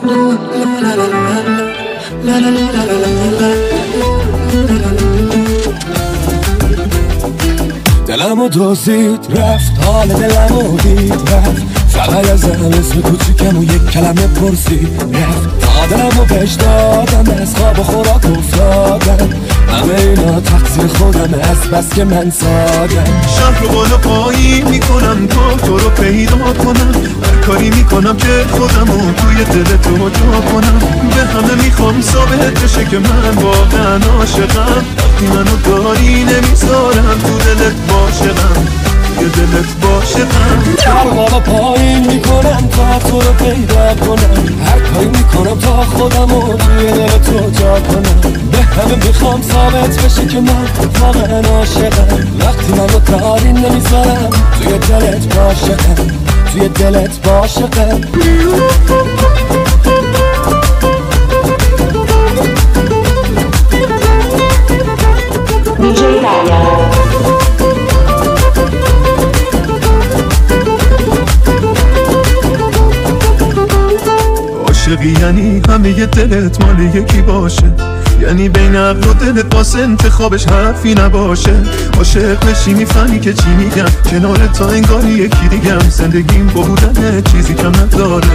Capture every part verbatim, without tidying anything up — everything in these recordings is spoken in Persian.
دلمو دزدید رفت، حال دلمو دید رفت، فقط ازم اسم کوچیکم و یک کلمه پرسید رفت. تا دلمو بهش دادم، از خواب و خوراک افتادم، همه اینا تقصیر خودمه از بس که من سادم. شهر رو بالا پایین میکنم تا تو رو پیدا کنم، هر کاری میکنم که خودمو توی دل تو جا کنم. به همه میخوام ثابت بشه که من واقعا عاشقم، وقتی منو داری نمیذارم تو دلت باشقم، توی دلت باشقم. شهر رو بالا پایین میکنم تا تو رو پیدا کنم، هر کاری میکنم تا خودمو توی دل تو جا کنم. به همه میخوام ثابت بشه که من واقعا عاشقم، وقتی منو داری نمیذارم توی دلت باشقم، توی دلت باشقم. دیجی دریا عاشقی یعنی همه ی دلت مال یکی باشه، یعنی بین عقل و دلت واسه انتخابش حرفی نباشه. عاشق بشی میفهمی که چی میگم، کنار تا انگاری یکی دیگم، زندگیم با بودن چیزی کم نداره.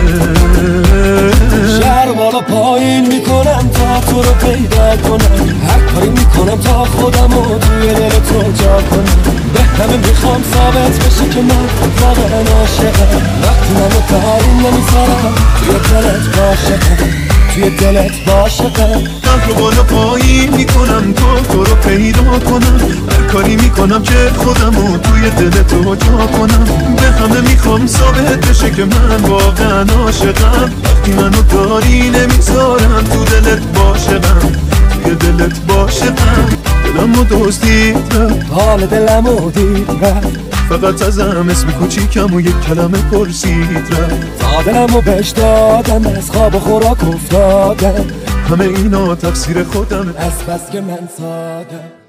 شهر بالا پایین میکنم تا تو رو پیدا کنم، هر کاری میکنم تا خودمو توی دل تو جا کنم. به همه میخوام ثابت بشه که من واقعا عاشقم، وقتی منو داری نمیذارم توی دلت باشقم، توی دلت باشقم. شهر رو بالا پایین میکنم تا تو رو پیدا کنم، هر کاری میکنم که خودمو توی دل تو جا کنم. به همه میخوام ثابت بشه که من واقعا عاشقم، وقتی منو داری نمیذارم تو دلت باشقم، توی دلت باشقم. دلمو دزدید رفت، حال دلمو دید رفت، فقط ازم اسم کوچیکم و یک کلمه پرسید رفت. تا دلمو بهش دادم، از خواب و خوراک افتادم، همه اینا تقصیر خودمه از بس که من سادم.